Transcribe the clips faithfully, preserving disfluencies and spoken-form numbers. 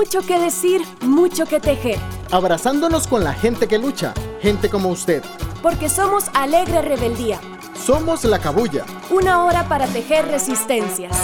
Mucho que decir, mucho que tejer. Abrazándonos con la gente que lucha, gente como usted. Porque somos Alegre Rebeldía. Somos La Cabuya. Una hora para tejer resistencias.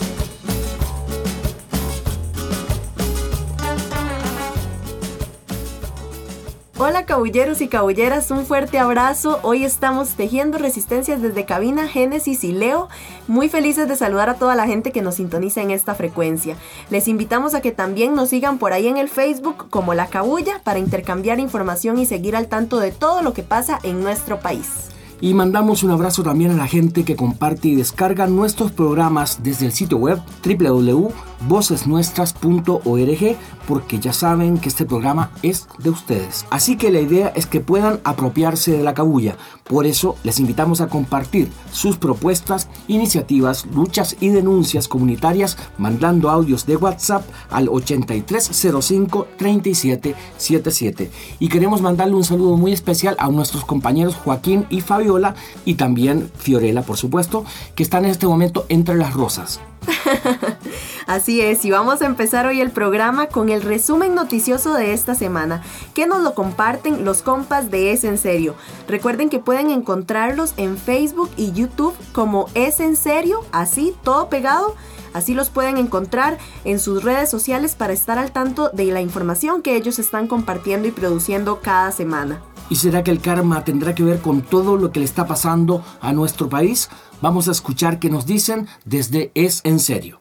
Hola cabulleros y cabulleras, un fuerte abrazo. Hoy estamos tejiendo resistencias desde cabina Génesis y Leo. Muy felices de saludar a toda la gente que nos sintoniza en esta frecuencia. Les invitamos a que también nos sigan por ahí en el Facebook como La Cabuya para intercambiar información y seguir al tanto de todo lo que pasa en nuestro país. Y mandamos un abrazo también a la gente que comparte y descarga nuestros programas desde el sitio web doble u doble u doble u punto voces nuestras punto org, porque ya saben que este programa es de ustedes. Así que la idea es que puedan apropiarse de la cabuya. Por eso les invitamos a compartir sus propuestas, iniciativas, luchas y denuncias comunitarias mandando audios de WhatsApp al ochenta y tres cero cinco, treinta y siete setenta y siete. Y queremos mandarle un saludo muy especial a nuestros compañeros Joaquín y Fabiola, y también Fiorella, por supuesto, que están en este momento entre las rosas. Así es, y vamos a empezar hoy el programa con el resumen noticioso de esta semana, que nos lo comparten los compas de Es en Serio. Recuerden que pueden encontrarlos en Facebook y YouTube como Es en Serio, así, todo pegado. Así los pueden encontrar en sus redes sociales para estar al tanto de la información que ellos están compartiendo y produciendo cada semana. ¿Y será que el karma tendrá que ver con todo lo que le está pasando a nuestro país? Vamos a escuchar qué nos dicen desde Es en Serio.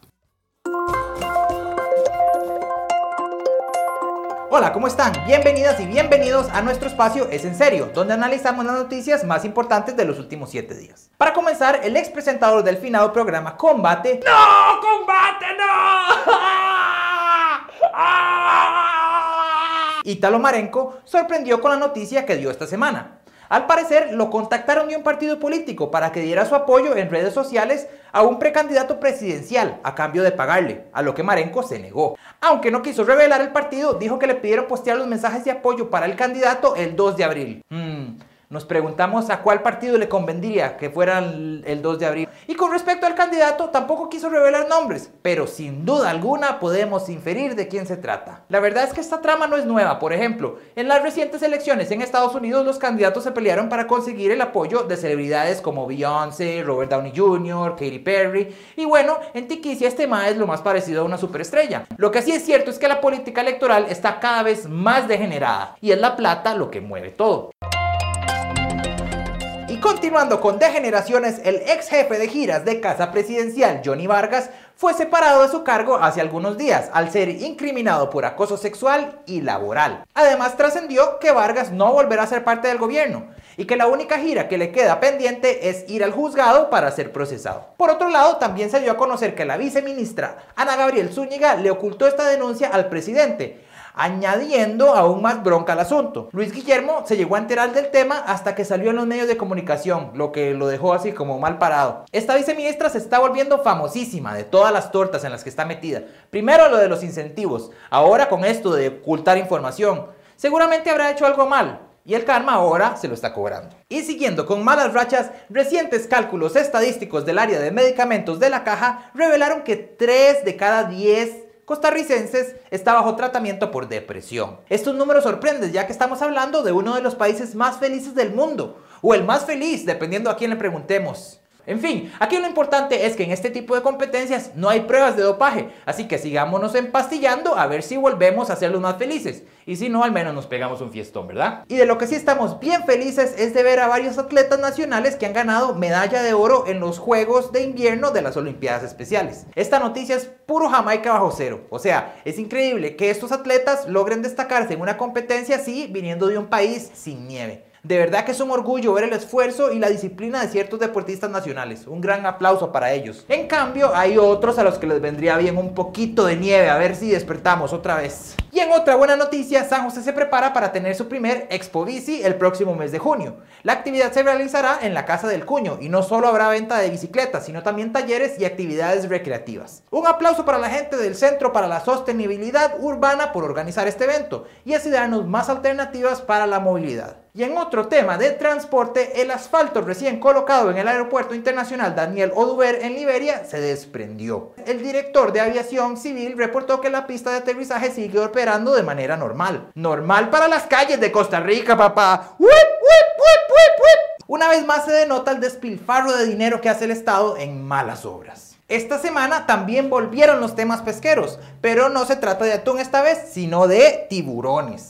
Hola, ¿cómo están? Bienvenidas y bienvenidos a nuestro espacio Es en Serio, donde analizamos las noticias más importantes de los últimos siete días. Para comenzar, el ex presentador del finado programa Combate... ¡No! ¡Combate, no! Ítalo Marenco sorprendió con la noticia que dio esta semana. Al parecer, lo contactaron de un partido político para que diera su apoyo en redes sociales a un precandidato presidencial a cambio de pagarle, a lo que Marenco se negó. Aunque no quiso revelar el partido, dijo que le pidieron postear los mensajes de apoyo para el candidato el dos de abril. Hmm... Nos preguntamos a cuál partido le convendría que fuera el, el dos de abril. Y con respecto al candidato, tampoco quiso revelar nombres, pero sin duda alguna podemos inferir de quién se trata. La verdad es que esta trama no es nueva. Por ejemplo, en las recientes elecciones en Estados Unidos, los candidatos se pelearon para conseguir el apoyo de celebridades como Beyoncé, Robert Downey junior, Katy Perry. Y bueno, en Tiquicia este mae es lo más parecido a una superestrella. Lo que sí es cierto es que la política electoral está cada vez más degenerada, y es la plata lo que mueve todo. Y continuando con degeneraciones, el ex jefe de giras de Casa Presidencial, Johnny Vargas, fue separado de su cargo hace algunos días al ser incriminado por acoso sexual y laboral. Además, trascendió que Vargas no volverá a ser parte del gobierno y que la única gira que le queda pendiente es ir al juzgado para ser procesado. Por otro lado, también se dio a conocer que la viceministra Ana Gabriel Zúñiga le ocultó esta denuncia al presidente, añadiendo aún más bronca al asunto. Luis Guillermo se llegó a enterar del tema hasta que salió en los medios de comunicación, lo que lo dejó así como mal parado. Esta viceministra se está volviendo famosísima de todas las tortas en las que está metida. Primero lo de los incentivos, ahora con esto de ocultar información. Seguramente habrá hecho algo mal, y el karma ahora se lo está cobrando. Y siguiendo con malas rachas, recientes cálculos estadísticos del área de medicamentos de la Caja revelaron que tres de cada diez costarricenses está bajo tratamiento por depresión. Estos números sorprenden, ya que estamos hablando de uno de los países más felices del mundo, o el más feliz, dependiendo a quién le preguntemos. En fin, aquí lo importante es que en este tipo de competencias no hay pruebas de dopaje, así que sigámonos empastillando a ver si volvemos a ser los más felices, y si no, al menos nos pegamos un fiestón, ¿verdad? Y de lo que sí estamos bien felices es de ver a varios atletas nacionales que han ganado medalla de oro en los Juegos de Invierno de las Olimpiadas Especiales. Esta noticia es puro Jamaica bajo cero, o sea, es increíble que estos atletas logren destacarse en una competencia así viniendo de un país sin nieve. De verdad que es un orgullo ver el esfuerzo y la disciplina de ciertos deportistas nacionales. Un gran aplauso para ellos. En cambio, hay otros a los que les vendría bien un poquito de nieve, a ver si despertamos otra vez. Y en otra buena noticia, San José se prepara para tener su primer Expo Bici el próximo mes de junio. La actividad se realizará en la Casa del Cuño y no solo habrá venta de bicicletas, sino también talleres y actividades recreativas. Un aplauso para la gente del Centro para la Sostenibilidad Urbana por organizar este evento y así darnos más alternativas para la movilidad. Y en otro tema de transporte, el asfalto recién colocado en el Aeropuerto Internacional Daniel Oduber en Liberia se desprendió. El director de aviación civil reportó que la pista de aterrizaje sigue operando de manera normal. Normal para las calles de Costa Rica, papá. ¡Wip, wip, wip, wip, wip! Una vez más se denota el despilfarro de dinero que hace el Estado en malas obras. Esta semana también volvieron los temas pesqueros, pero no se trata de atún esta vez, sino de tiburones.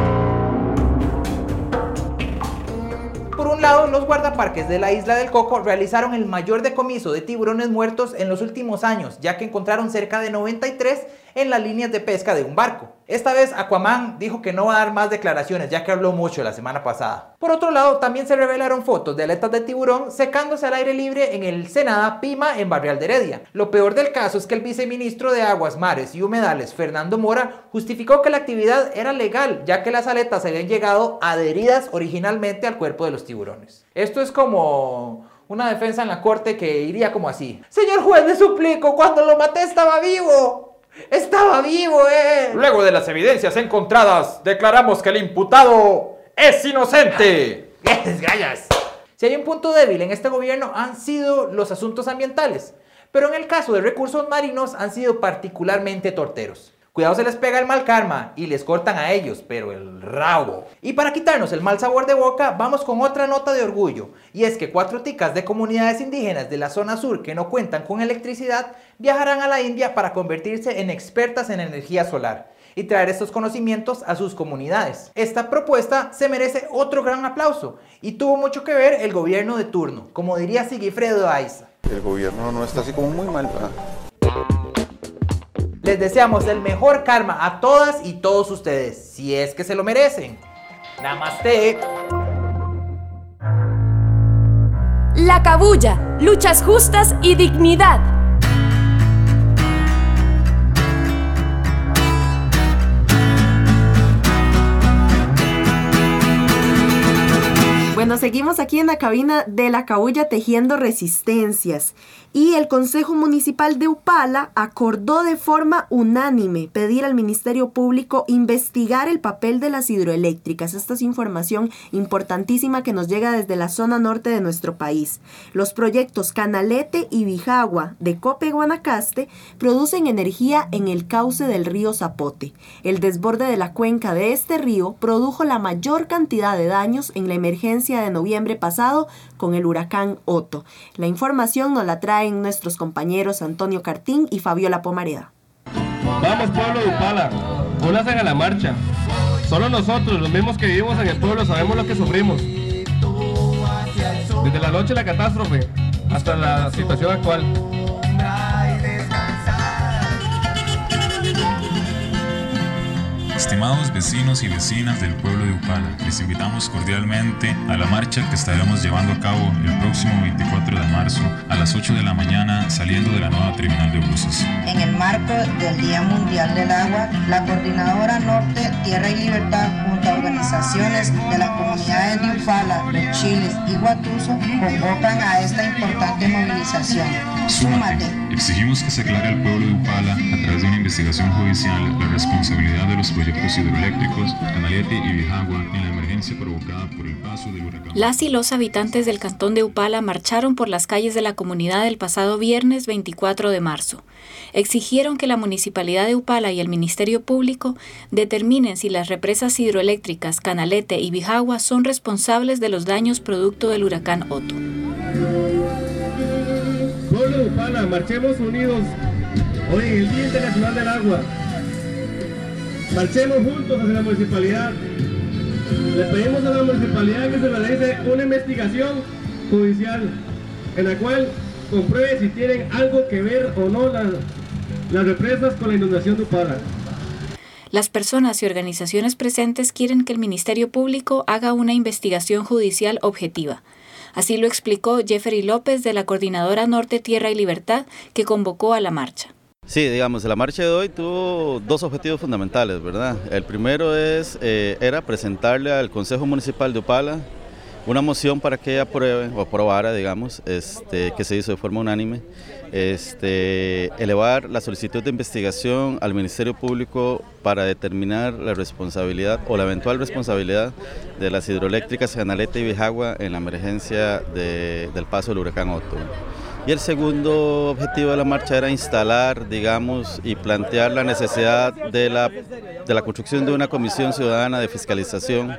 Por un lado, los guardaparques de la Isla del Coco realizaron el mayor decomiso de tiburones muertos en los últimos años, ya que encontraron cerca de noventa y tres en las líneas de pesca de un barco. Esta vez Aquaman dijo que no va a dar más declaraciones, ya que habló mucho la semana pasada. Por otro lado, también se revelaron fotos de aletas de tiburón secándose al aire libre en el Senada Pima en Barrial de Heredia. Lo peor del caso es que el viceministro de Aguas, Mares y Humedales, Fernando Mora, justificó que la actividad era legal, ya que las aletas habían llegado adheridas originalmente al cuerpo de los tiburones. Esto es como una defensa en la corte que iría como así: señor juez, le suplico, cuando lo maté estaba vivo. ¡Estaba vivo, eh! Luego de las evidencias encontradas, declaramos que el imputado es inocente. ¡Yes, gallas! Si hay un punto débil en este gobierno han sido los asuntos ambientales, pero en el caso de recursos marinos han sido particularmente torteros. Cuidado, se les pega el mal karma y les cortan a ellos, pero el rabo. Y para quitarnos el mal sabor de boca, vamos con otra nota de orgullo. Y es que cuatro ticas de comunidades indígenas de la zona sur que no cuentan con electricidad viajarán a la India para convertirse en expertas en energía solar y traer estos conocimientos a sus comunidades. Esta propuesta se merece otro gran aplauso y tuvo mucho que ver el gobierno de turno, como diría Sigifredo Aiza. El gobierno no está así como muy mal, ¿verdad? Les deseamos el mejor karma a todas y todos ustedes, si es que se lo merecen. Namaste. La Cabulla, luchas justas y dignidad. Bueno, seguimos aquí en la cabina de La Cabulla tejiendo resistencias. Y el Consejo Municipal de Upala acordó de forma unánime pedir al Ministerio Público investigar el papel de las hidroeléctricas. Esta es información importantísima que nos llega desde la zona norte de nuestro país. Los proyectos Canalete y Bijagua de Cope Guanacaste producen energía en el cauce del río Zapote. El desborde de la cuenca de este río produjo la mayor cantidad de daños en la emergencia de noviembre pasado con el huracán Otto. La información nos la traen nuestros compañeros Antonio Cartín y Fabiola Pomareda. Vamos, pueblo de Upala, únanse a la marcha. Solo nosotros, los mismos que vivimos en el pueblo, sabemos lo que sufrimos. Desde la noche de la catástrofe hasta la situación actual. Estimados vecinos y vecinas del pueblo de Upala, les invitamos cordialmente a la marcha que estaremos llevando a cabo el próximo veinticuatro de marzo a las ocho de la mañana saliendo de la nueva terminal de buses. En el marco del Día Mundial del Agua, la Coordinadora Norte, Tierra y Libertad, junto a organizaciones de las comunidades de Upala, Los Chiles y Guatuso, convocan a esta importante movilización. Súmate. Exigimos que se aclare al pueblo de Upala, a través de una investigación judicial, la responsabilidad de los proyectos hidroeléctricos Canalete y Bijagua en la emergencia provocada por el paso del huracán. Las y los habitantes del cantón de Upala marcharon por las calles de la comunidad el pasado viernes veinticuatro de marzo. Exigieron que la Municipalidad de Upala y el Ministerio Público determinen si las represas hidroeléctricas Canalete y Bijagua son responsables de los daños producto del huracán Otto. Pueblo de Upala, marchemos unidos hoy en el Día Internacional del Agua. Marchemos juntos hacia la municipalidad. Le pedimos a la municipalidad que se realice una investigación judicial en la cual compruebe si tienen algo que ver o no las, las represas con la inundación de Upala. Las personas y organizaciones presentes quieren que el Ministerio Público haga una investigación judicial objetiva. Así lo explicó Jeffery López de la Coordinadora Norte, Tierra y Libertad, que convocó a la marcha. Sí, digamos, la marcha de hoy tuvo dos objetivos fundamentales, ¿verdad? El primero es, eh, era presentarle al Consejo Municipal de Upala una moción para que apruebe o aprobara, digamos, este, que se hizo de forma unánime, este, elevar la solicitud de investigación al Ministerio Público para determinar la responsabilidad o la eventual responsabilidad de las hidroeléctricas Canaleta y Bijagua en la emergencia de, del paso del huracán Otto. Y el segundo objetivo de la marcha era instalar, digamos, y plantear la necesidad de la, de la construcción de una comisión ciudadana de fiscalización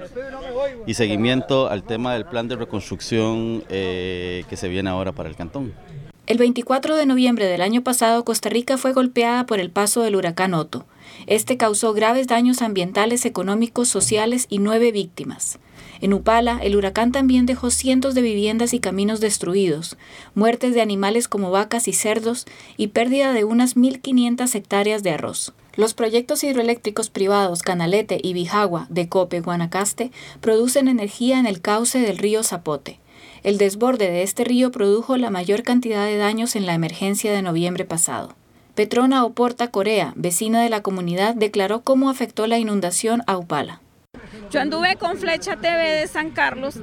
y seguimiento al tema del plan de reconstrucción eh, que se viene ahora para el cantón. El veinticuatro de noviembre del año pasado, Costa Rica fue golpeada por el paso del huracán Otto. Este causó graves daños ambientales, económicos, sociales y nueve víctimas. En Upala, el huracán también dejó cientos de viviendas y caminos destruidos, muertes de animales como vacas y cerdos y pérdida de unas mil quinientas hectáreas de arroz. Los proyectos hidroeléctricos privados Canalete y Bijagua de Cope Guanacaste producen energía en el cauce del río Zapote. El desborde de este río produjo la mayor cantidad de daños en la emergencia de noviembre pasado. Petrona Oporta Corea, vecina de la comunidad, declaró cómo afectó la inundación a Upala. Yo anduve con Flecha T V de San Carlos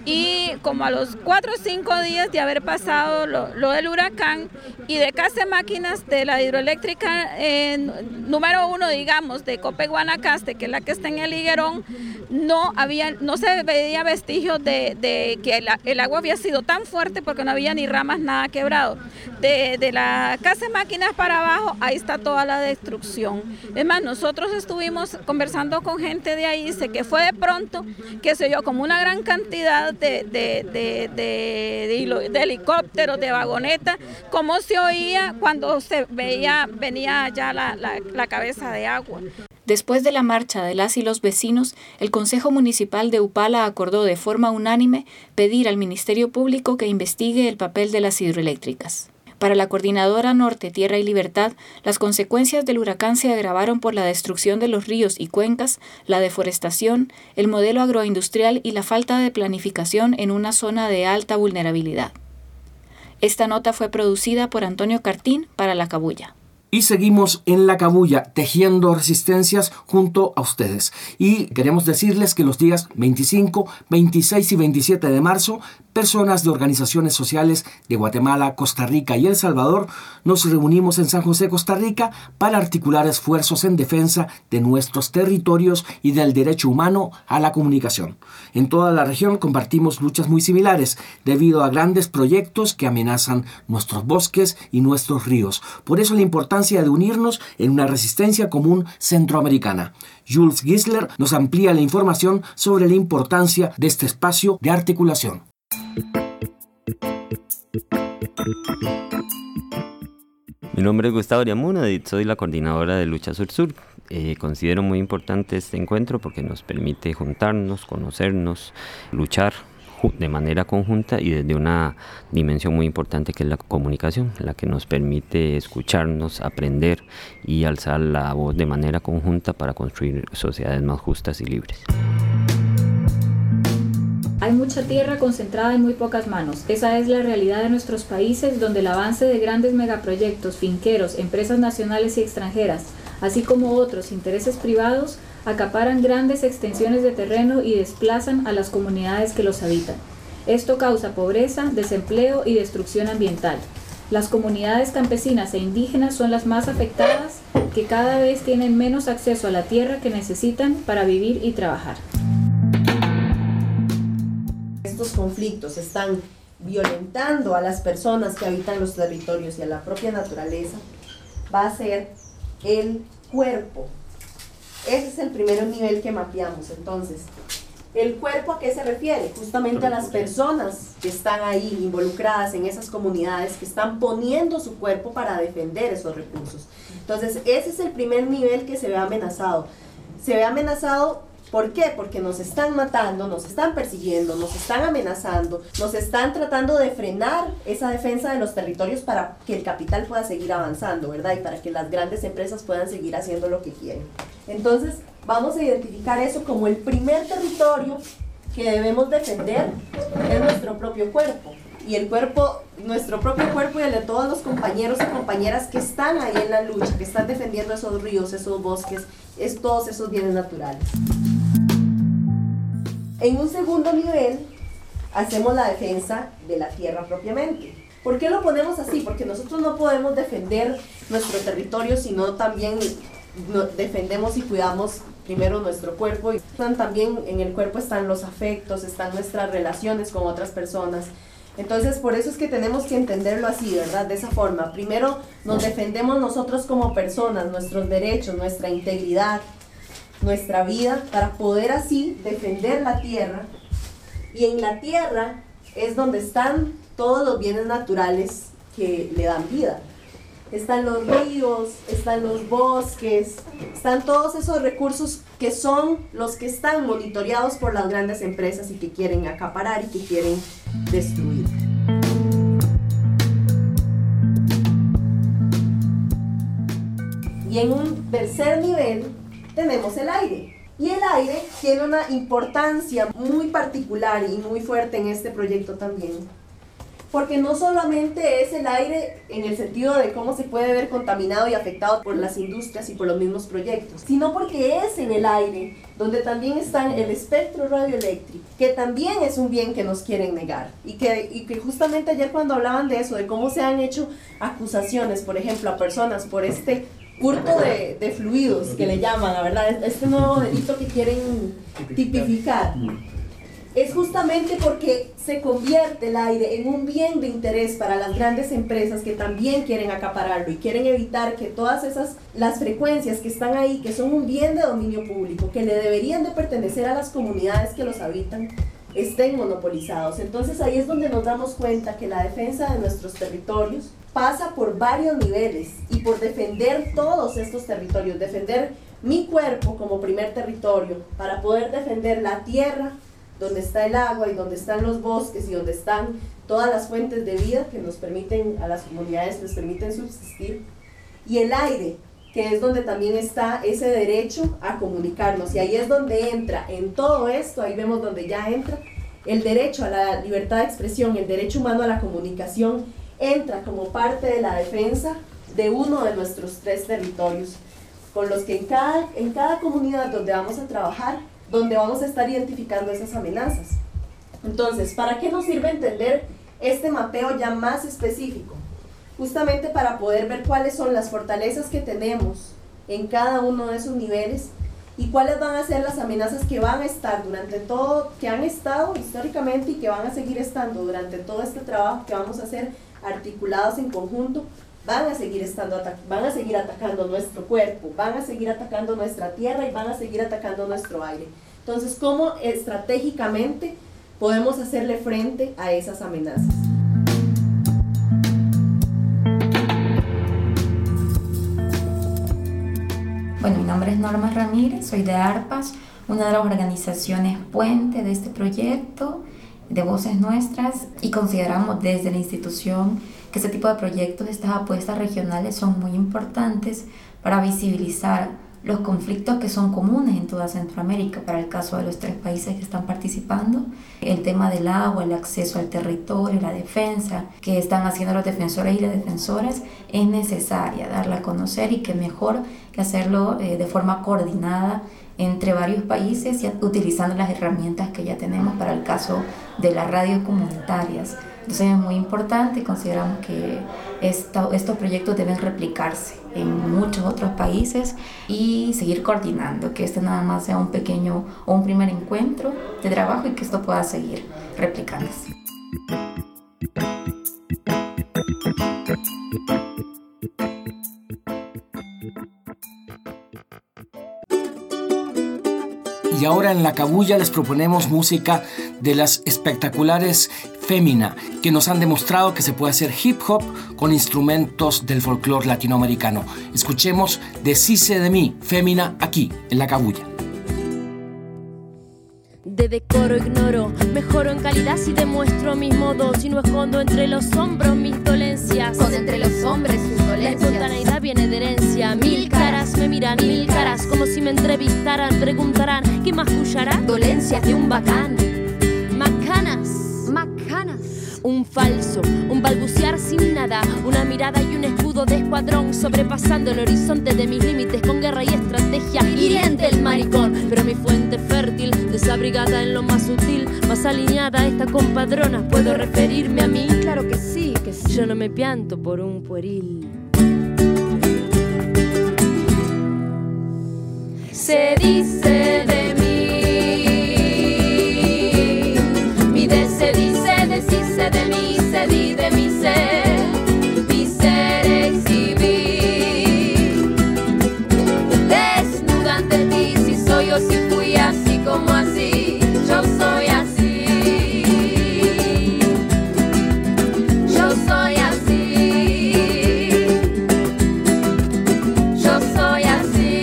y como a los cuatro o cinco días de haber pasado lo, lo del huracán y de Casa Máquinas de la hidroeléctrica eh, número uno, digamos, de Cope Guanacaste, que es la que está en el Higuerón, no, había, no se veía vestigios de, de que el, el agua había sido tan fuerte porque no había ni ramas, nada quebrado. De, de la Casa Máquinas para abajo, ahí está toda la destrucción. Es más, nosotros estuvimos conversando con gente de ahí, sé que fue de pronto que se oyó como una gran cantidad de, de, de, de, de, de helicópteros, de vagonetas, como se oía cuando se veía, venía ya la, la, la cabeza de agua. Después de la marcha de las y los vecinos, el Consejo Municipal de Upala acordó de forma unánime pedir al Ministerio Público que investigue el papel de las hidroeléctricas. Para la Coordinadora Norte, Tierra y Libertad, las consecuencias del huracán se agravaron por la destrucción de los ríos y cuencas, la deforestación, el modelo agroindustrial y la falta de planificación en una zona de alta vulnerabilidad. Esta nota fue producida por Antonio Cartín para La Cabulla. Y seguimos en La Cabulla, tejiendo resistencias junto a ustedes. Y queremos decirles que los días veinticinco, veintiséis y veintisiete de marzo, personas de organizaciones sociales de Guatemala, Costa Rica y El Salvador nos reunimos en San José, Costa Rica, para articular esfuerzos en defensa de nuestros territorios y del derecho humano a la comunicación. En toda la región compartimos luchas muy similares debido a grandes proyectos que amenazan nuestros bosques y nuestros ríos. Por eso la importancia de unirnos en una resistencia común centroamericana. Jules Gisler nos amplía la información sobre la importancia de este espacio de articulación. Mi nombre es Gustavo Ariamuna y soy la coordinadora de Lucha Sur-Sur. Eh, considero muy importante este encuentro porque nos permite juntarnos, conocernos, luchar de manera conjunta y desde una dimensión muy importante que es la comunicación, la que nos permite escucharnos, aprender y alzar la voz de manera conjunta para construir sociedades más justas y libres. Hay mucha tierra concentrada en muy pocas manos. Esa es la realidad de nuestros países, donde el avance de grandes megaproyectos, finqueros, empresas nacionales y extranjeras, así como otros intereses privados, acaparan grandes extensiones de terreno y desplazan a las comunidades que los habitan. Esto causa pobreza, desempleo y destrucción ambiental. Las comunidades campesinas e indígenas son las más afectadas, que cada vez tienen menos acceso a la tierra que necesitan para vivir y trabajar. Estos conflictos están violentando a las personas que habitan los territorios y a la propia naturaleza. Va a ser el cuerpo. Ese es el primer nivel que mapeamos. Entonces, ¿el cuerpo a qué se refiere? Justamente a las personas que están ahí involucradas en esas comunidades, que están poniendo su cuerpo para defender esos recursos. Entonces, ese es el primer nivel que se ve amenazado. Se ve amenazado, ¿por qué? Porque nos están matando, nos están persiguiendo, nos están amenazando, nos están tratando de frenar esa defensa de los territorios para que el capital pueda seguir avanzando, ¿verdad? Y para que las grandes empresas puedan seguir haciendo lo que quieren. Entonces, vamos a identificar eso como el primer territorio que debemos defender, es nuestro propio cuerpo. Y el cuerpo, nuestro propio cuerpo y el de todos los compañeros y compañeras que están ahí en la lucha, que están defendiendo esos ríos, esos bosques, es, todos esos bienes naturales. En un segundo nivel, hacemos la defensa de la tierra propiamente. ¿Por qué lo ponemos así? Porque nosotros no podemos defender nuestro territorio, sino también no, defendemos y cuidamos primero nuestro cuerpo. Y también en el cuerpo están los afectos, están nuestras relaciones con otras personas. Entonces, por eso es que tenemos que entenderlo así, ¿verdad? De esa forma. Primero nos defendemos nosotros como personas, nuestros derechos, nuestra integridad, nuestra vida, para poder así defender la tierra. Y en la tierra es donde están todos los bienes naturales que le dan vida. Están los ríos, están los bosques, están todos esos recursos que son los que están monitoreados por las grandes empresas y que quieren acaparar y que quieren destruir. Y en un tercer nivel tenemos el aire. Y el aire tiene una importancia muy particular y muy fuerte en este proyecto también. Porque no solamente es el aire en el sentido de cómo se puede ver contaminado y afectado por las industrias y por los mismos proyectos, sino porque es en el aire donde también está el espectro radioeléctrico, que también es un bien que nos quieren negar. Y que, y que justamente ayer cuando hablaban de eso, de cómo se han hecho acusaciones, por ejemplo, a personas por este hurto de, de fluidos, que le llaman, la verdad, este nuevo delito que quieren tipificar, es justamente porque se convierte el aire en un bien de interés para las grandes empresas que también quieren acapararlo y quieren evitar que todas esas, las frecuencias que están ahí, que son un bien de dominio público, que le deberían de pertenecer a las comunidades que los habitan, estén monopolizados. Entonces ahí es donde nos damos cuenta que la defensa de nuestros territorios pasa por varios niveles y por defender todos estos territorios, defender mi cuerpo como primer territorio para poder defender la tierra, donde está el agua y donde están los bosques y donde están todas las fuentes de vida que nos permiten, a las comunidades les permiten subsistir, y el aire, que es donde también está ese derecho a comunicarnos, y ahí es donde entra, en todo esto, ahí vemos donde ya entra el derecho a la libertad de expresión, el derecho humano a la comunicación, entra como parte de la defensa de uno de nuestros tres territorios, con los que en cada, en cada comunidad donde vamos a trabajar, donde vamos a estar identificando esas amenazas. Entonces, ¿para qué nos sirve entender este mapeo ya más específico? Justamente para poder ver cuáles son las fortalezas que tenemos en cada uno de esos niveles y cuáles van a ser las amenazas que van a estar durante todo, que han estado históricamente y que van a seguir estando durante todo este trabajo que vamos a hacer articulados en conjunto, van a seguir estando, van a seguir atacando nuestro cuerpo, van a seguir atacando nuestra tierra y van a seguir atacando nuestro aire. Entonces, ¿cómo estratégicamente podemos hacerle frente a esas amenazas? Bueno, mi nombre es Norma Ramírez, soy de ARPAS, una de las organizaciones puente de este proyecto de Voces Nuestras, y consideramos desde la institución que este tipo de proyectos, estas apuestas regionales son muy importantes para visibilizar los conflictos que son comunes en toda Centroamérica, para el caso de los tres países que están participando, el tema del agua, el acceso al territorio, la defensa que están haciendo los defensores y las defensoras, es necesaria darla a conocer, y que mejor que hacerlo eh, de forma coordinada entre varios países y utilizando las herramientas que ya tenemos para el caso de las radios comunitarias. Entonces es muy importante y consideramos que esta, estos proyectos deben replicarse en muchos otros países y seguir coordinando, que este nada más sea un pequeño o un primer encuentro de trabajo y que esto pueda seguir replicándose. Y ahora en La Cabulla les proponemos música de las espectaculares Fémina, que nos han demostrado que se puede hacer hip hop con instrumentos del folclore latinoamericano. Escuchemos Deshice de mí, Fémina, aquí en La Cabulla. De decoro ignoro, mejoro en calidad si demuestro mis modos, si no escondo entre los hombros mis dolencias. Con entre los hombres sus dolencias. La espontaneidad viene de herencia. Mil caras me miran, mil caras, como si me entrevistaran. Preguntarán, ¿qué mascullará? Dolencias de un bacán. Macanas. Macanas. Un falso, un balbucear sin nada, una mirada y un escudo de escuadrón, sobrepasando el horizonte de mis límites con guerra y estrategia. Hiriente el maricón, pero mi fuente fértil desabrigada en lo más sutil, más alineada a esta compadrona. ¿Puedo referirme a mí? Claro que sí, que sí. Yo no me pianto por un pueril. Se dice de mí, mi de se dice, deshice de mí, se di de mi ser, mi ser exhibí. Desnuda ante ti, si soy o si fui, así como así, yo soy así. Yo soy así. Yo soy así.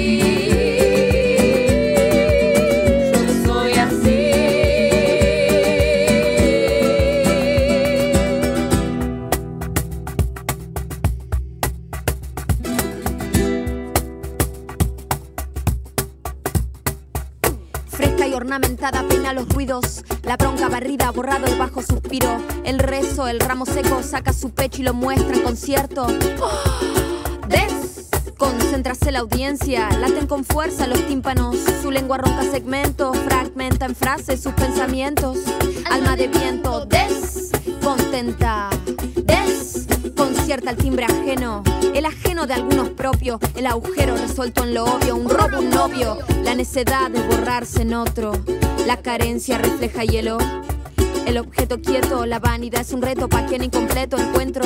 Ornamentada peina los ruidos, la bronca barrida, borrado el bajo suspiro. El rezo, el ramo seco saca su pecho y lo muestra en concierto. Desconcéntrase la audiencia, laten con fuerza los tímpanos. Su lengua ronca segmentos, fragmenta en frases sus pensamientos. Alma de viento, descontenta, desconcierta el timbre ajeno, el ajeno de algunos propios, el agujero resuelto en lo obvio, un robo, un novio, la necedad de borrarse en otro, la carencia refleja hielo, el objeto quieto, la vanidad es un reto pa' quien incompleto encuentro.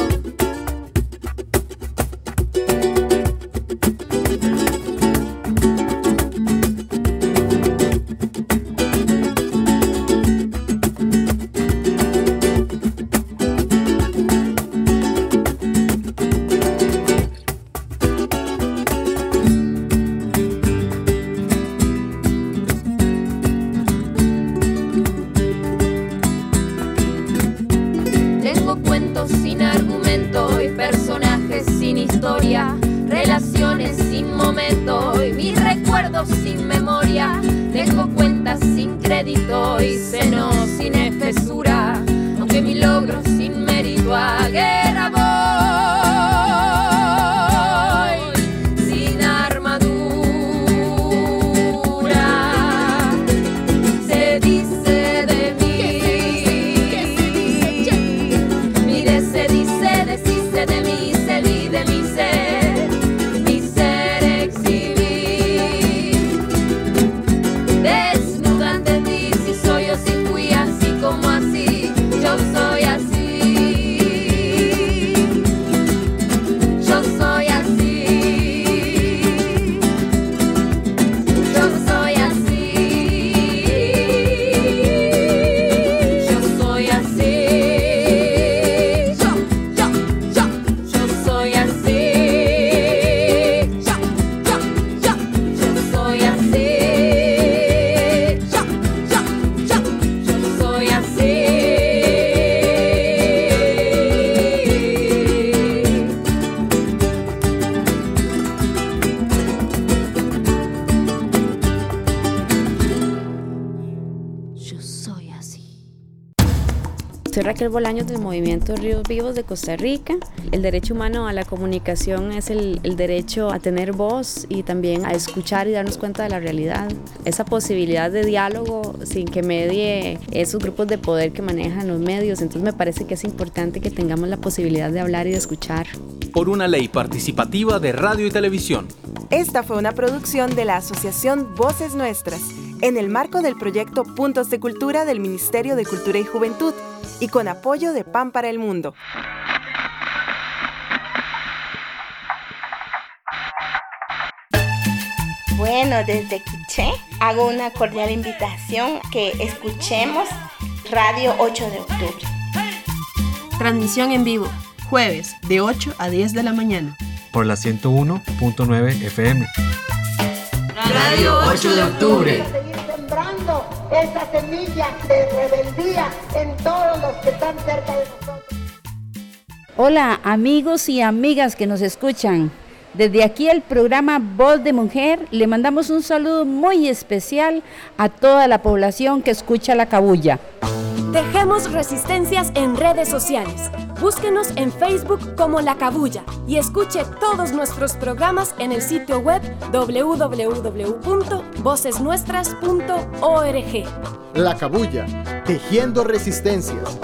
Relaciones sin momento y mis recuerdos sin memoria. Tengo cuentas sin crédito y senos sin espesura. Aunque mi logro sin mérito a guerra voy, sin armadura. Se dice de mí, mi de se dice, deshice de mí, se di de mi ser, mi ser exhibí. Desnuda ante ti, si soy o si fui, así como así, yo soy así. Yo soy así. Yo soy así. Yo soy así. Yo, yo, yo, yo soy así. Yo, yo, yo, yo soy así. Yo, yo, yo, yo soy así. Yo soy así. Soy Raquel Bolaños del Movimiento Ríos Vivos de Costa Rica. El derecho humano a la comunicación es el, el derecho a tener voz y también a escuchar y darnos cuenta de la realidad. Esa posibilidad de diálogo sin que medie esos grupos de poder que manejan los medios. Entonces me parece que es importante que tengamos la posibilidad de hablar y de escuchar. Por una ley participativa de radio y televisión. Esta fue una producción de la Asociación Voces Nuestras, en el marco del proyecto Puntos de Cultura del Ministerio de Cultura y Juventud y con apoyo de Pan para el Mundo. Bueno, desde Quiché hago una cordial invitación que escuchemos Radio ocho de octubre. Transmisión en vivo, jueves de ocho a diez de la mañana. Por la ciento uno punto nueve F M. Radio ocho de octubre. Seguir sembrando esa semilla de rebeldía en todos los que están cerca de nosotros. Hola amigos y amigas que nos escuchan. Desde aquí el programa Voz de Mujer le mandamos un saludo muy especial a toda la población que escucha La Cabulla. Tejemos resistencias en redes sociales. Búsquenos en Facebook como La Cabulla y escuche todos nuestros programas en el sitio web doble u doble u doble u punto voces nuestras punto org. La Cabulla, tejiendo resistencias.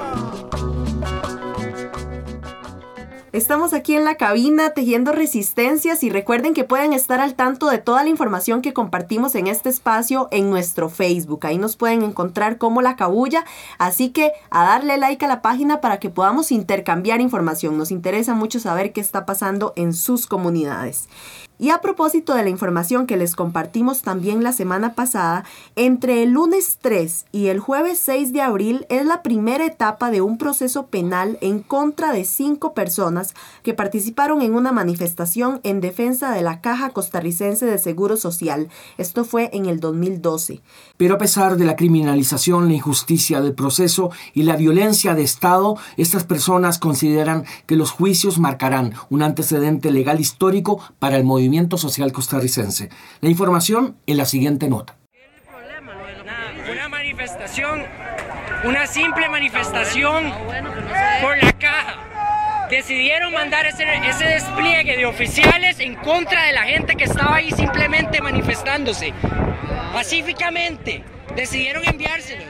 Estamos aquí en la cabina tejiendo resistencias y recuerden que pueden estar al tanto de toda la información que compartimos en este espacio en nuestro Facebook. Ahí nos pueden encontrar como La Cabulla, así que a darle like a la página para que podamos intercambiar información. Nos interesa mucho saber qué está pasando en sus comunidades. Y a propósito de la información que les compartimos también la semana pasada, entre el lunes tres y el jueves seis de abril es la primera etapa de un proceso penal en contra de cinco personas que participaron en una manifestación en defensa de la Caja Costarricense de Seguro Social. Esto fue en el dos mil doce. Pero a pesar de la criminalización, la injusticia del proceso y la violencia de Estado, estas personas consideran que los juicios marcarán un antecedente legal histórico para el movimiento social costarricense. La información en la siguiente nota. Una manifestación, una simple manifestación por la caja. Decidieron mandar ese, ese despliegue de oficiales en contra de la gente que estaba ahí simplemente manifestándose. Pacíficamente. Decidieron enviárselos.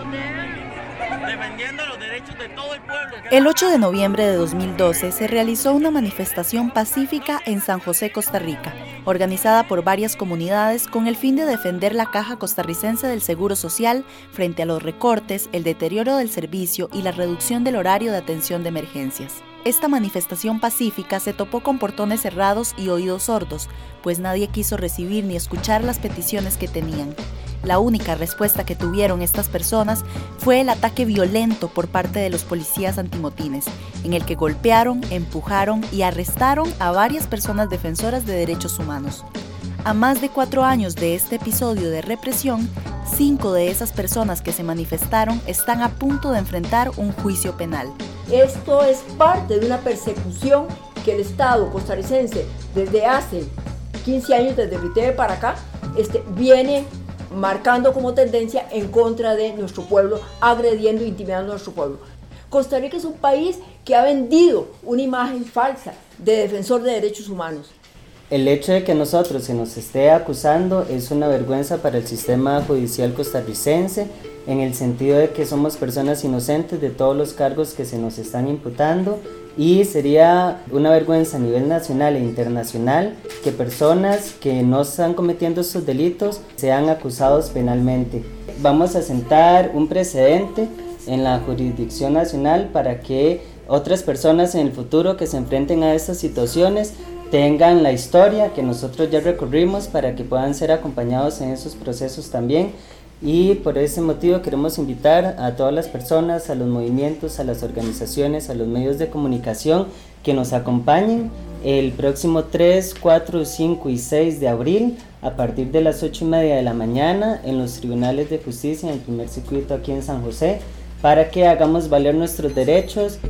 Defendiendo los derechos de todo el pueblo. El ocho de noviembre de dos mil doce se realizó una manifestación pacífica en San José, Costa Rica, organizada por varias comunidades con el fin de defender la Caja Costarricense del Seguro Social frente a los recortes, el deterioro del servicio y la reducción del horario de atención de emergencias. Esta manifestación pacífica se topó con portones cerrados y oídos sordos, pues nadie quiso recibir ni escuchar las peticiones que tenían. La única respuesta que tuvieron estas personas fue el ataque violento por parte de los policías antimotines, en el que golpearon, empujaron y arrestaron a varias personas defensoras de derechos humanos. A más de cuatro años de este episodio de represión, cinco de esas personas que se manifestaron están a punto de enfrentar un juicio penal. Esto es parte de una persecución que el Estado costarricense desde hace quince años, desde Riteve para acá, este, viene marcando como tendencia en contra de nuestro pueblo, agrediendo e intimidando a nuestro pueblo. Costa Rica es un país que ha vendido una imagen falsa de defensor de derechos humanos. El hecho de que nosotros se nos esté acusando es una vergüenza para el sistema judicial costarricense, en el sentido de que somos personas inocentes de todos los cargos que se nos están imputando, y sería una vergüenza a nivel nacional e internacional que personas que no están cometiendo estos delitos sean acusados penalmente. Vamos a sentar un precedente en la jurisdicción nacional para que otras personas en el futuro que se enfrenten a estas situaciones tengan la historia que nosotros ya recorrimos, para que puedan ser acompañados en esos procesos también. Y por ese motivo queremos invitar a todas las personas, a los movimientos, a las organizaciones, a los medios de comunicación que nos acompañen el próximo tres, cuatro, cinco y seis de abril a partir de las ocho y media de la mañana en los tribunales de justicia en el primer circuito aquí en San José, para que hagamos valer nuestros derechos.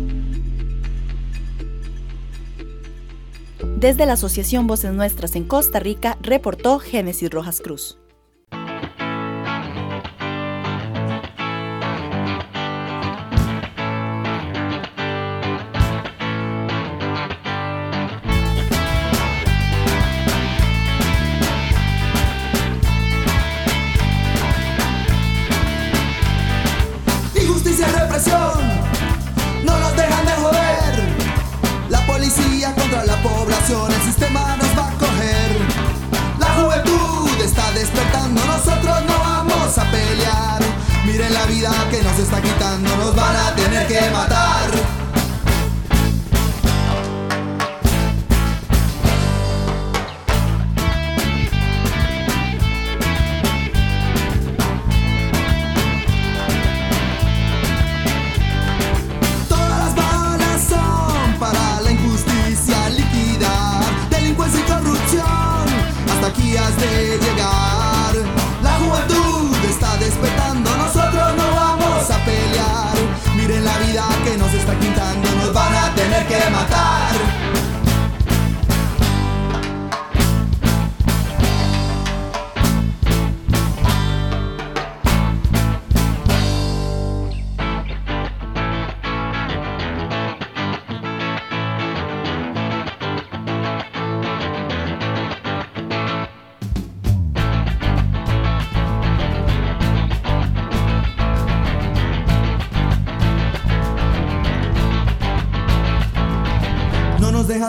Desde la Asociación Voces Nuestras en Costa Rica, reportó Génesis Rojas Cruz. Injusticia y represión no nos dejan de joder. La policía contra la población, el sistema nos va a coger. La juventud está despertando.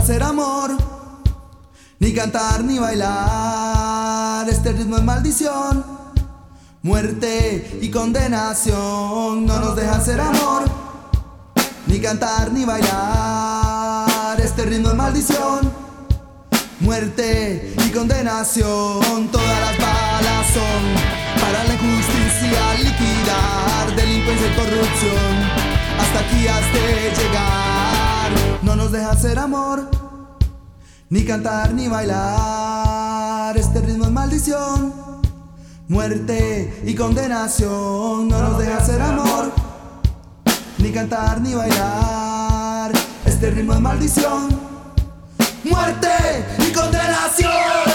hacer amor, ni cantar ni bailar. Este ritmo es maldición, muerte y condenación. No nos deja hacer amor, ni cantar ni bailar. Este ritmo es maldición, muerte y condenación. Todas las balas son para la injusticia, liquidar delincuencia y corrupción. Hasta aquí has de llegar. No nos deja hacer amor, ni cantar ni bailar. Este ritmo es maldición, muerte y condenación. No nos deja hacer amor, ni cantar ni bailar. Este ritmo es maldición, muerte y condenación.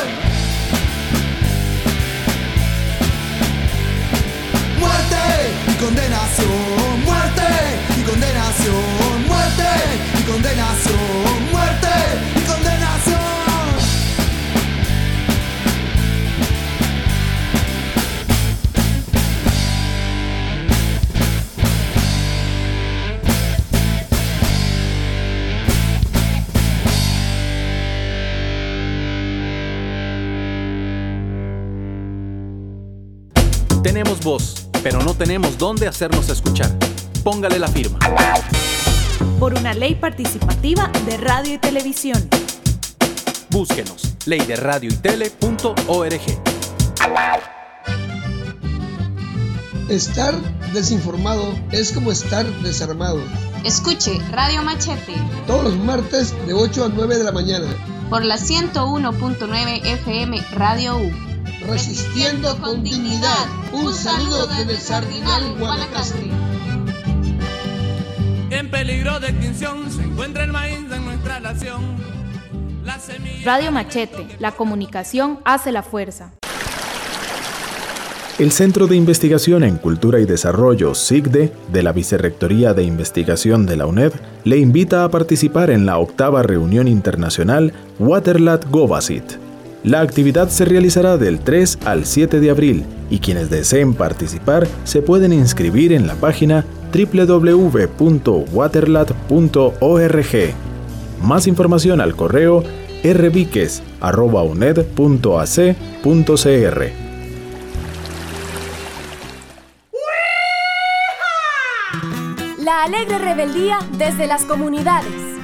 Muerte y condenación, muerte y condenación, muerte y condenación, muerte y condenación. Tenemos voz, pero no tenemos dónde hacernos escuchar. Póngale la firma. Por una ley participativa de radio y televisión. Búsquenos, ley de radio y tele punto org. Estar desinformado es como estar desarmado. Escuche Radio Machete todos los martes de ocho a nueve de la mañana por la ciento uno punto nueve F M Radio U. Resistiendo con dignidad. Un saludo desde el Sardinal, Guanacaste. En peligro de extinción se encuentra el maíz en nuestra nación. La semilla... Radio Machete, la comunicación hace la fuerza. El Centro de Investigación en Cultura y Desarrollo, SICDE, de la Vicerrectoría de Investigación de la UNED, le invita a participar en la octava reunión internacional Waterlat Govasit. La actividad se realizará del tres al siete de abril y quienes deseen participar se pueden inscribir en la página doble u doble u doble u punto waterlat punto org. Más información al correo r viques arroba uned punto a c punto c r. La alegre rebeldía desde las comunidades.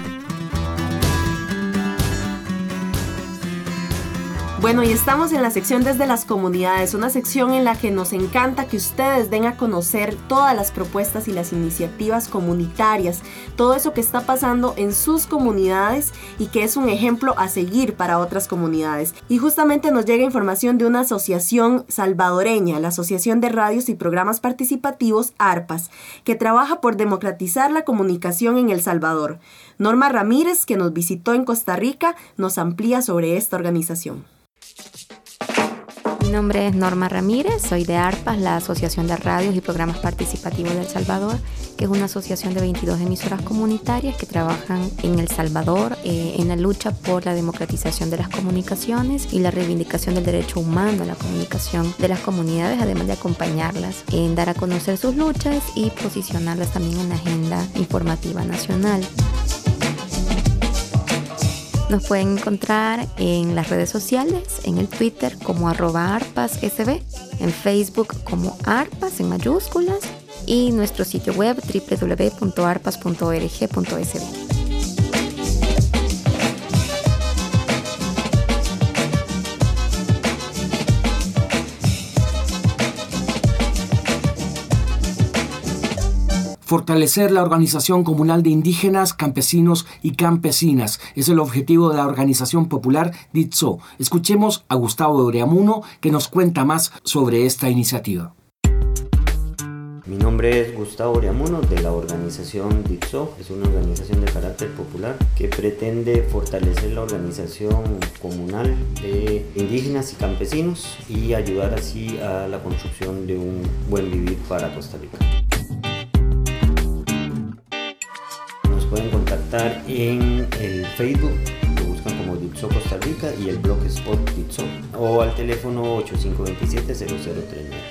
Bueno, y estamos en la sección Desde las Comunidades, una sección en la que nos encanta que ustedes den a conocer todas las propuestas y las iniciativas comunitarias, todo eso que está pasando en sus comunidades y que es un ejemplo a seguir para otras comunidades. Y justamente nos llega información de una asociación salvadoreña, la Asociación de Radios y Programas Participativos ARPAS, que trabaja por democratizar la comunicación en El Salvador. Norma Ramírez, que nos visitó en Costa Rica, nos amplía sobre esta organización. Mi nombre es Norma Ramírez, soy de ARPAS, la Asociación de Radios y Programas Participativos de El Salvador, que es una asociación de veintidós emisoras comunitarias que trabajan en El Salvador eh, en la lucha por la democratización de las comunicaciones y la reivindicación del derecho humano a la comunicación de las comunidades, además de acompañarlas en dar a conocer sus luchas y posicionarlas también en la agenda informativa nacional. Nos pueden encontrar en las redes sociales, en el Twitter como arroba arpassb, en Facebook como arpas en mayúsculas y nuestro sitio web doble u doble u doble u punto arpas punto org punto es be. Fortalecer la organización comunal de indígenas, campesinos y campesinas es el objetivo de la organización popular DITSO. Escuchemos a Gustavo Oreamuno, que nos cuenta más sobre esta iniciativa. Mi nombre es Gustavo Oreamuno, de la organización DITSO. Es una organización de carácter popular que pretende fortalecer la organización comunal de indígenas y campesinos y ayudar así a la construcción de un buen vivir para Costa Rica. Pueden contactar en el Facebook, lo buscan como DITSO Costa Rica, y el blogspot DITSO, o al teléfono ocho cinco dos siete cero cero tres nueve.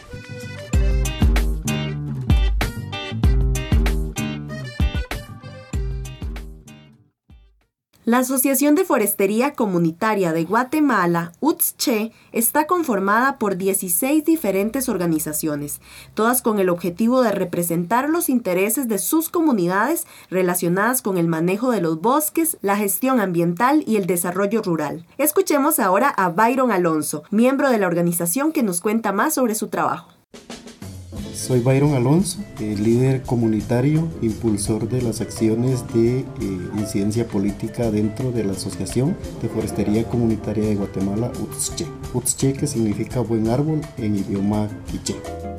La Asociación de Forestería Comunitaria de Guatemala, U T S C H E, está conformada por dieciséis diferentes organizaciones, todas con el objetivo de representar los intereses de sus comunidades relacionadas con el manejo de los bosques, la gestión ambiental y el desarrollo rural. Escuchemos ahora a Byron Alonso, miembro de la organización, que nos cuenta más sobre su trabajo. Soy Byron Alonso, eh, líder comunitario, impulsor de las acciones de eh, incidencia política dentro de la Asociación de Forestería Comunitaria de Guatemala, U T S C H E. U T S C H E, que significa buen árbol en idioma quiché.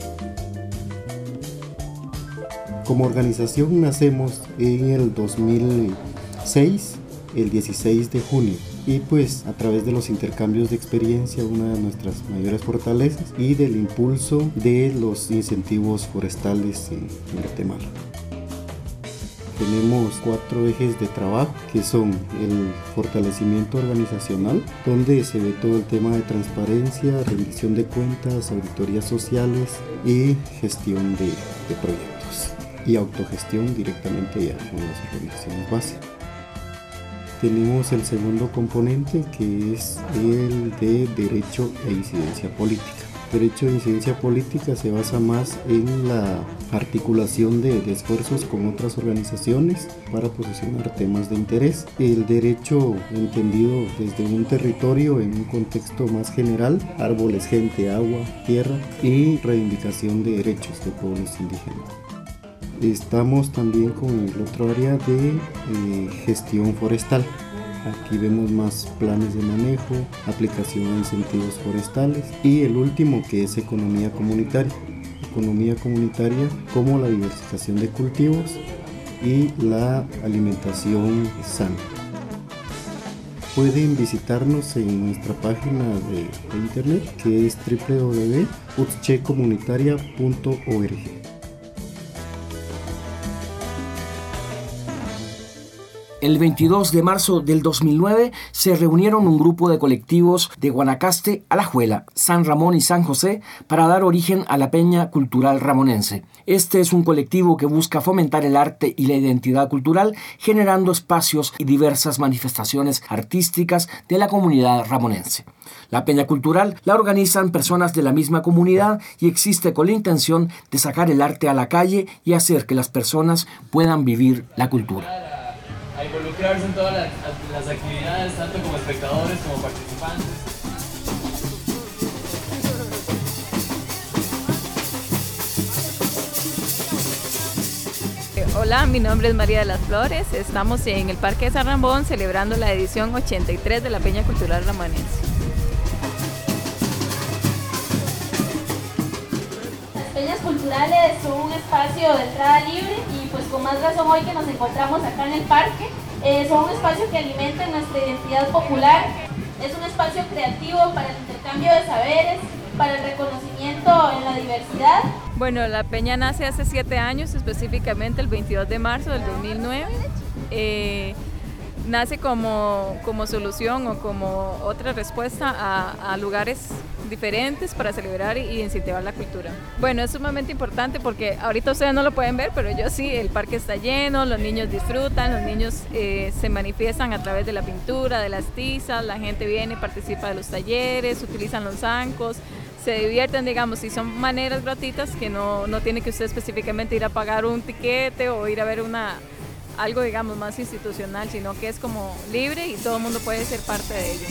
Como organización nacemos en el dos mil seis, el dieciséis de junio. Y pues a través de los intercambios de experiencia, una de nuestras mayores fortalezas, y del impulso de los incentivos forestales en, en Guatemala. Tenemos cuatro ejes de trabajo, que son el fortalecimiento organizacional, donde se ve todo el tema de transparencia, rendición de cuentas, auditorías sociales y gestión de, de proyectos, y autogestión directamente ya con las organizaciones base. Tenemos el segundo componente, que es el de derecho e incidencia política. Derecho e incidencia política se basa más en la articulación de, de esfuerzos con otras organizaciones para posicionar temas de interés. El derecho entendido desde un territorio en un contexto más general, árboles, gente, agua, tierra, y reivindicación de derechos de pueblos indígenas. Estamos también con el otro área de eh, gestión forestal. Aquí vemos más planes de manejo, aplicación de incentivos forestales, y el último, que es economía comunitaria. Economía comunitaria como la diversificación de cultivos y la alimentación sana. Pueden visitarnos en nuestra página de, de internet, que es doble u doble u doble u punto u t s c h e comunitaria punto org. El veintidós de marzo del dos mil nueve se reunieron un grupo de colectivos de Guanacaste, Alajuela, San Ramón y San José para dar origen a la Peña Cultural Ramonense. Este es un colectivo que busca fomentar el arte y la identidad cultural, generando espacios y diversas manifestaciones artísticas de la comunidad ramonense. La Peña Cultural la organizan personas de la misma comunidad y existe con la intención de sacar el arte a la calle y hacer que las personas puedan vivir la cultura. A involucrarse en todas las, las actividades, tanto como espectadores como participantes. Hola, mi nombre es María de las Flores. Estamos en el Parque de San Ramón celebrando la edición ochenta y tres de la Peña Cultural Ramonense. Peñas culturales son un espacio de entrada libre y pues con más razón hoy que nos encontramos acá en el parque, eh, son un espacio que alimenta nuestra identidad popular, es un espacio creativo para el intercambio de saberes, para el reconocimiento en la diversidad. Bueno, la Peña nace hace siete años, específicamente el veintidós de marzo del dos mil nueve. Eh, nace como, como solución o como otra respuesta a, a lugares diferentes para celebrar y incentivar la cultura. Bueno, es sumamente importante porque ahorita ustedes no lo pueden ver, pero yo sí, el parque está lleno, los niños disfrutan, los niños eh, se manifiestan a través de la pintura, de las tizas, la gente viene, participa de los talleres, utilizan los zancos, se divierten, digamos, y son maneras gratuitas que no, no tiene que usted específicamente ir a pagar un tiquete o ir a ver una algo, digamos, más institucional, sino que es como libre y todo el mundo puede ser parte de ello.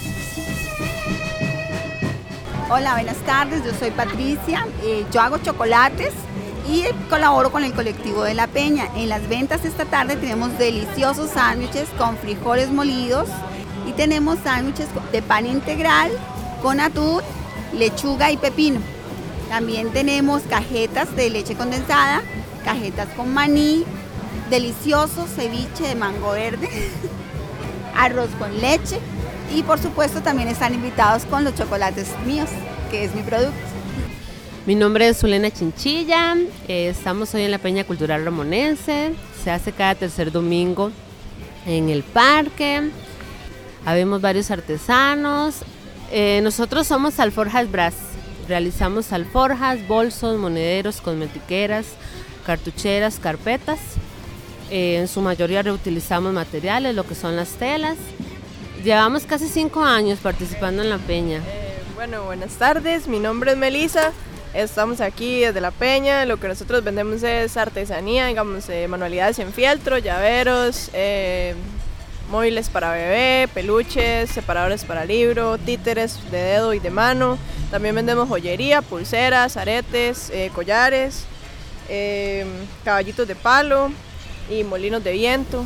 Hola, buenas tardes, yo soy Patricia, eh, yo hago chocolates y colaboro con el colectivo de La Peña. En las ventas esta tarde tenemos deliciosos sándwiches con frijoles molidos y tenemos sándwiches de pan integral con atún, lechuga y pepino. También tenemos cajetas de leche condensada, cajetas con maní, delicioso ceviche de mango verde, arroz con leche y por supuesto también están invitados con los chocolates míos, que es mi producto. Mi nombre es Zulena Chinchilla, eh, estamos hoy en la Peña Cultural Ramonense, se hace cada tercer domingo en el parque, habemos varios artesanos, eh, nosotros somos Alforjas Brass, realizamos alforjas, bolsos, monederos, cosmetiqueras, cartucheras, carpetas. Eh, en su mayoría reutilizamos materiales, lo que son las telas. Llevamos casi cinco años participando en la peña. Eh, bueno, buenas tardes, mi nombre es Melissa. Estamos aquí desde la peña. Lo que nosotros vendemos es artesanía, digamos, eh, manualidades en fieltro, llaveros, eh, móviles para bebé, peluches, separadores para libro, títeres de dedo y de mano. También vendemos joyería, pulseras, aretes, eh, collares, eh, caballitos de palo y molinos de viento.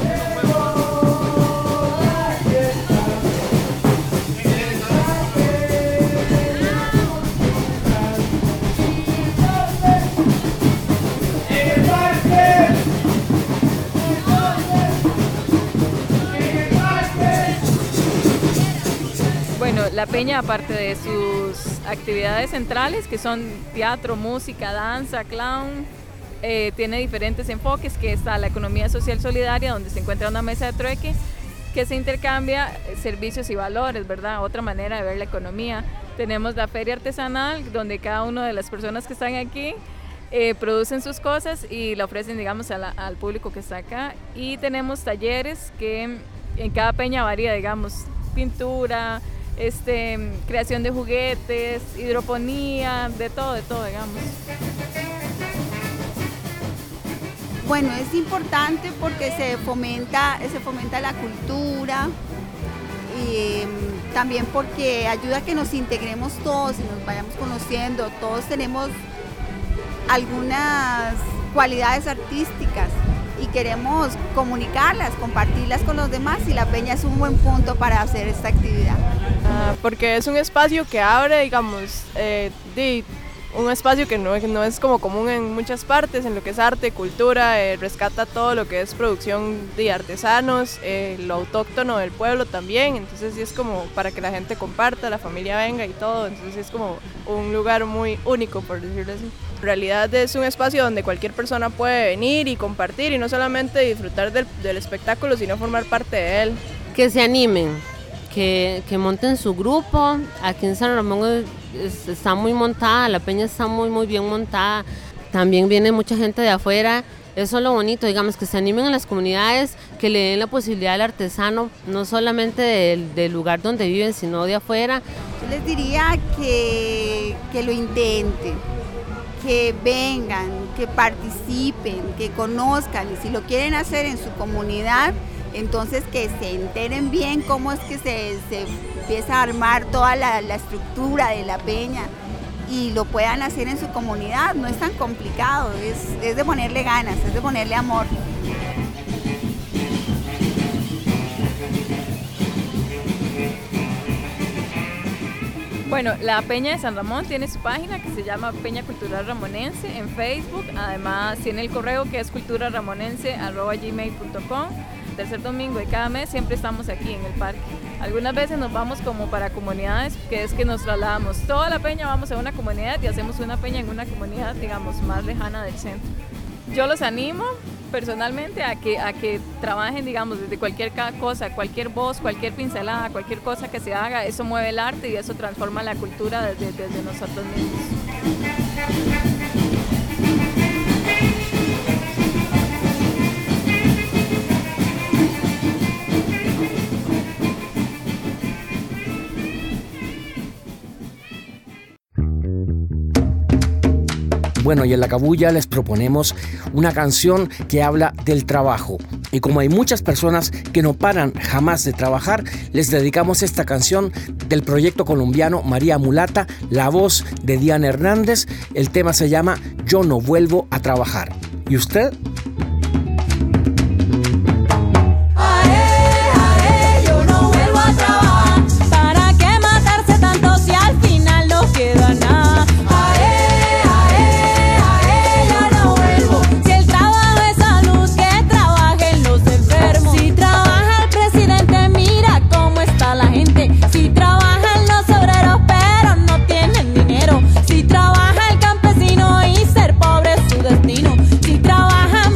Bueno, la peña, aparte de sus actividades centrales, que son teatro, música, danza, clown, eh, tiene diferentes enfoques, que está la economía social solidaria, donde se encuentra una mesa de trueque, que se intercambia servicios y valores, ¿verdad? Otra manera de ver la economía. Tenemos la feria artesanal, donde cada una de las personas que están aquí eh, producen sus cosas y la ofrecen, digamos, a la, al público que está acá. Y tenemos talleres que en cada peña varía, digamos, pintura, Este, creación de juguetes, hidroponía, de todo, de todo, digamos. Bueno, es importante porque se fomenta, se fomenta la cultura y también porque ayuda a que nos integremos todos y nos vayamos conociendo. Todos tenemos algunas cualidades artísticas y queremos comunicarlas, compartirlas con los demás, y la peña es un buen punto para hacer esta actividad. Uh, porque es un espacio que abre, digamos, eh, de, un espacio que no, no es como común en muchas partes, en lo que es arte, cultura, eh, rescata todo lo que es producción de artesanos, eh, lo autóctono del pueblo también, entonces sí es como para que la gente comparta, la familia venga y todo, entonces es como un lugar muy único, por decirlo así. En realidad es un espacio donde cualquier persona puede venir y compartir y no solamente disfrutar del, del espectáculo, sino formar parte de él. Que se animen, que, que monten su grupo. Aquí en San Ramón es, está muy montada, la peña está muy muy bien montada. También viene mucha gente de afuera. Eso es lo bonito, digamos, que se animen en las comunidades, que le den la posibilidad al artesano, no solamente del, del lugar donde viven, sino de afuera. Yo les diría que, que lo intenten, que vengan, que participen, que conozcan, y si lo quieren hacer en su comunidad, entonces que se enteren bien cómo es que se, se empieza a armar toda la, la estructura de la peña y lo puedan hacer en su comunidad. No es tan complicado, es, es de ponerle ganas, es de ponerle amor. Bueno, la Peña de San Ramón tiene su página que se llama Peña Cultural Ramonense en Facebook. Además tiene el correo que es culturaramonense arroba gmail punto com. Tercer domingo de cada mes siempre estamos aquí en el parque. Algunas veces nos vamos como para comunidades, que es que nos trasladamos toda la peña, vamos a una comunidad y hacemos una peña en una comunidad, digamos, más lejana del centro. Yo los animo personalmente a que, a que trabajen, digamos, desde cualquier cosa, cualquier voz, cualquier pincelada, cualquier cosa que se haga, eso mueve el arte y eso transforma la cultura desde, desde nosotros mismos. Bueno, y en La Cabulla les proponemos una canción que habla del trabajo. Y como hay muchas personas que no paran jamás de trabajar, les dedicamos esta canción del proyecto colombiano María Mulata, la voz de Diana Hernández. El tema se llama Yo no vuelvo a trabajar. ¿Y usted? Yo no vuelvo a trabajar. ¿Para qué matarse tanto si al final no queda nada? Si trabajan los obreros pero no tienen dinero, si trabaja el campesino y ser pobre es su destino, si trabajan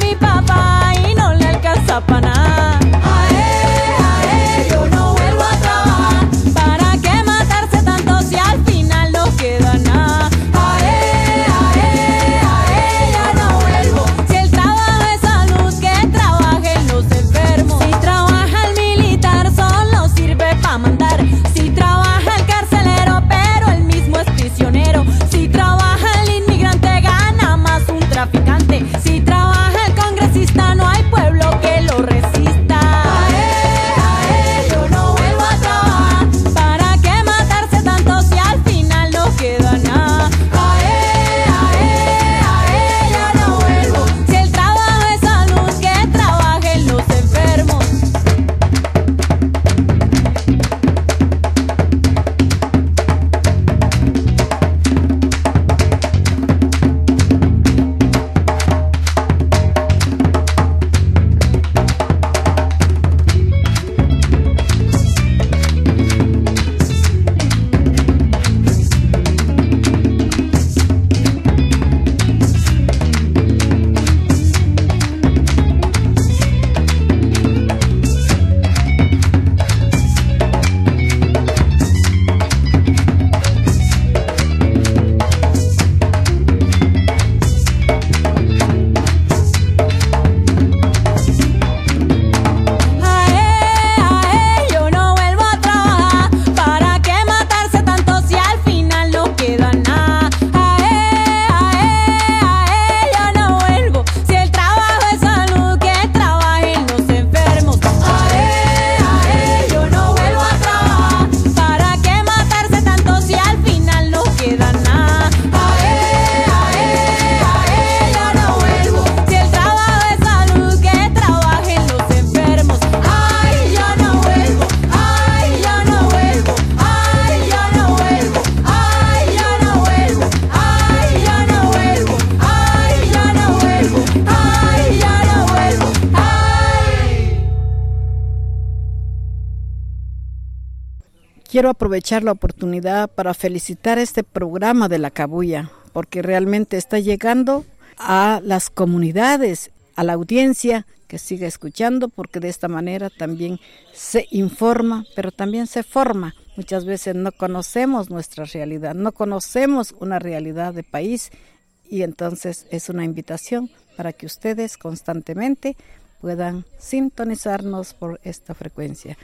quiero aprovechar la oportunidad para felicitar este programa de La Cabuya, porque realmente está llegando a las comunidades, a la audiencia que siga escuchando, porque de esta manera también se informa, pero también se forma. Muchas veces no conocemos nuestra realidad, no conocemos una realidad de país, y entonces es una invitación para que ustedes constantemente puedan sintonizarnos por esta frecuencia.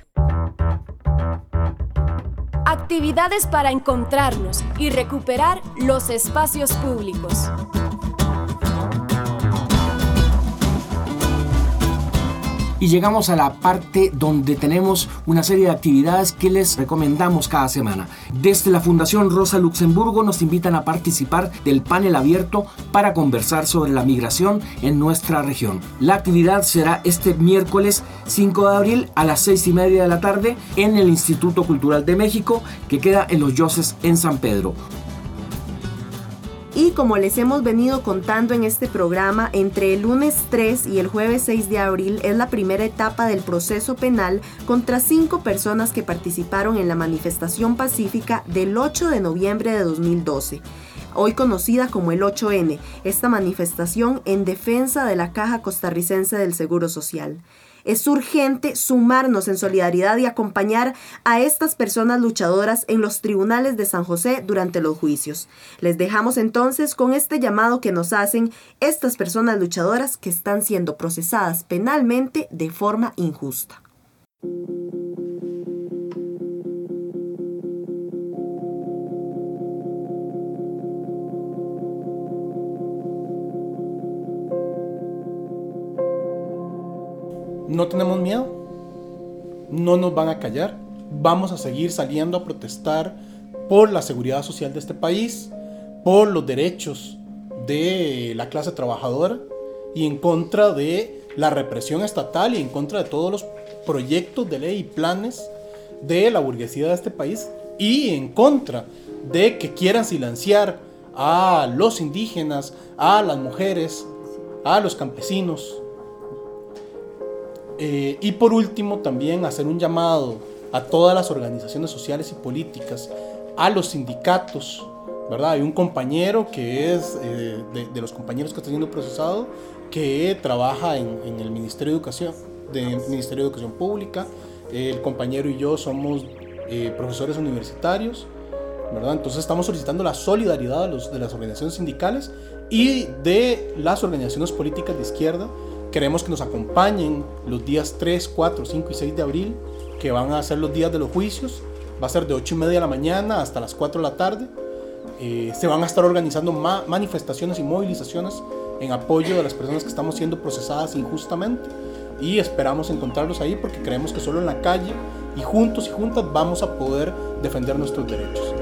Actividades para encontrarnos y recuperar los espacios públicos. Y llegamos a la parte donde tenemos una serie de actividades que les recomendamos cada semana. Desde la Fundación Rosa Luxemburgo nos invitan a participar del panel abierto para conversar sobre la migración en nuestra región. La actividad será este miércoles cinco de abril a las seis y media de la tarde en el Instituto Cultural de México, que queda en Los Yoses, en San Pedro. Y como les hemos venido contando en este programa, entre el lunes tres y el jueves seis de abril es la primera etapa del proceso penal contra cinco personas que participaron en la manifestación pacífica del ocho de noviembre de dos mil doce. Hoy conocida como el ocho ene, esta manifestación en defensa de la Caja Costarricense del Seguro Social. Es urgente sumarnos en solidaridad y acompañar a estas personas luchadoras en los tribunales de San José durante los juicios. Les dejamos entonces con este llamado que nos hacen estas personas luchadoras que están siendo procesadas penalmente de forma injusta. No tenemos miedo, no nos van a callar, vamos a seguir saliendo a protestar por la seguridad social de este país, por los derechos de la clase trabajadora y en contra de la represión estatal y en contra de todos los proyectos de ley y planes de la burguesía de este país y en contra de que quieran silenciar a los indígenas, a las mujeres, a los campesinos. Eh, y por último también hacer un llamado a todas las organizaciones sociales y políticas, a los sindicatos, ¿verdad? Hay un compañero que es eh, de, de los compañeros que está siendo procesado, que trabaja en, en el Ministerio de Educación, del Ministerio de Educación Pública. El compañero y yo somos eh, profesores universitarios, ¿verdad? Entonces estamos solicitando la solidaridad de, los, de las organizaciones sindicales y de las organizaciones políticas de izquierda. Queremos que nos acompañen los días tres, cuatro, cinco y seis de abril, que van a ser los días de los juicios. Va a ser de ocho y media de la mañana hasta las cuatro de la tarde. Eh, se van a estar organizando ma- manifestaciones y movilizaciones en apoyo de las personas que estamos siendo procesadas injustamente. Y esperamos encontrarlos ahí porque creemos que solo en la calle y juntos y juntas vamos a poder defender nuestros derechos.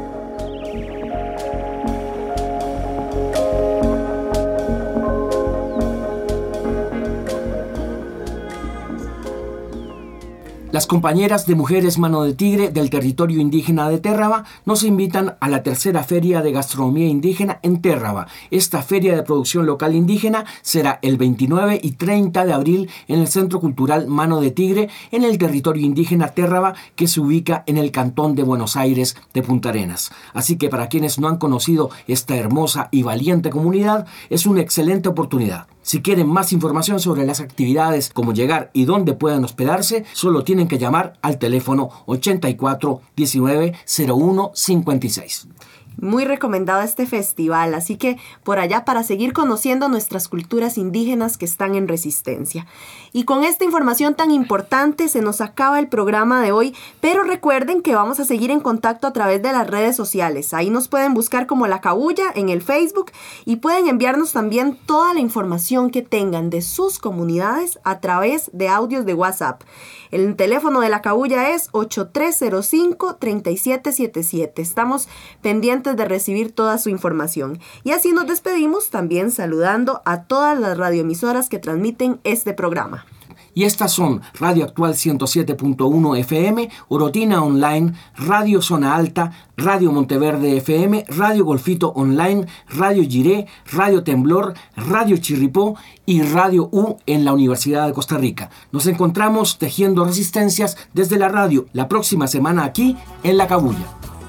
Las compañeras de Mujeres Mano de Tigre del territorio indígena de Térraba nos invitan a la tercera Feria de Gastronomía Indígena en Térraba. Esta feria de producción local indígena será el veintinueve y treinta de abril en el Centro Cultural Mano de Tigre en el territorio indígena Térraba, que se ubica en el cantón de Buenos Aires de Punta Arenas. Así que para quienes no han conocido esta hermosa y valiente comunidad, es una excelente oportunidad. Si quieren más información sobre las actividades, cómo llegar y dónde pueden hospedarse, solo tienen que llamar al teléfono ochenta y cuatro diecinueve cero uno cincuenta y seis. Muy recomendado este festival, así que por allá para seguir conociendo nuestras culturas indígenas que están en resistencia. Y con esta información tan importante se nos acaba el programa de hoy, pero recuerden que vamos a seguir en contacto a través de las redes sociales. Ahí nos pueden buscar como La Cabuya en el Facebook y pueden enviarnos también toda la información que tengan de sus comunidades a través de audios de WhatsApp. El teléfono de La Cabuya es ocho tres cero cinco, tres siete siete siete. Estamos pendientes de recibir toda su información. Y así nos despedimos también saludando a todas las radioemisoras que transmiten este programa. Y estas son Radio Actual ciento siete punto uno F M, Orotina Online, Radio Zona Alta, Radio Monteverde F M, Radio Golfito Online, Radio Giré, Radio Temblor, Radio Chirripó y Radio U en la Universidad de Costa Rica. Nos encontramos tejiendo resistencias desde la radio la próxima semana aquí en La Cabuya.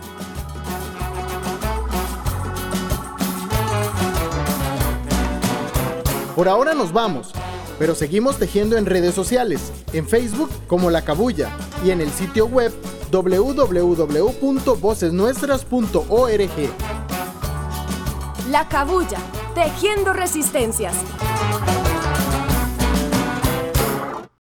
Por ahora nos vamos, pero seguimos tejiendo en redes sociales, en Facebook como La Cabuya y en el sitio web doble u doble u doble u punto voces nuestras punto org. La Cabuya, tejiendo resistencias.